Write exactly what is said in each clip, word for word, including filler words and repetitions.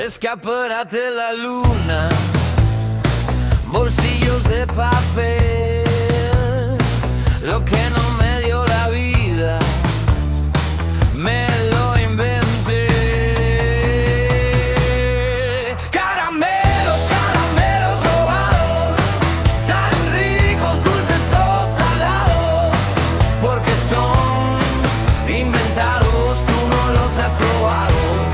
escaparate de la luna, bolsillos de papel, lo que no me dio la vida, me lo inventé. Caramelos, caramelos robados, tan ricos, dulces o salados, porque son inventados, tú no los has probado.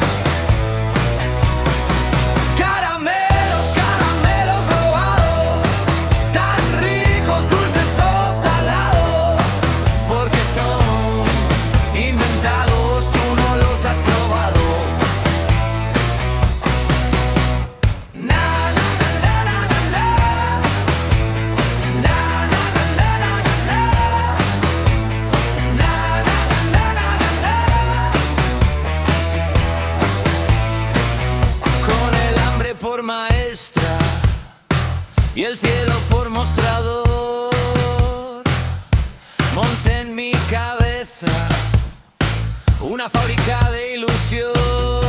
Por maestra y el cielo por mostrador, monté en mi cabeza una fábrica de ilusión.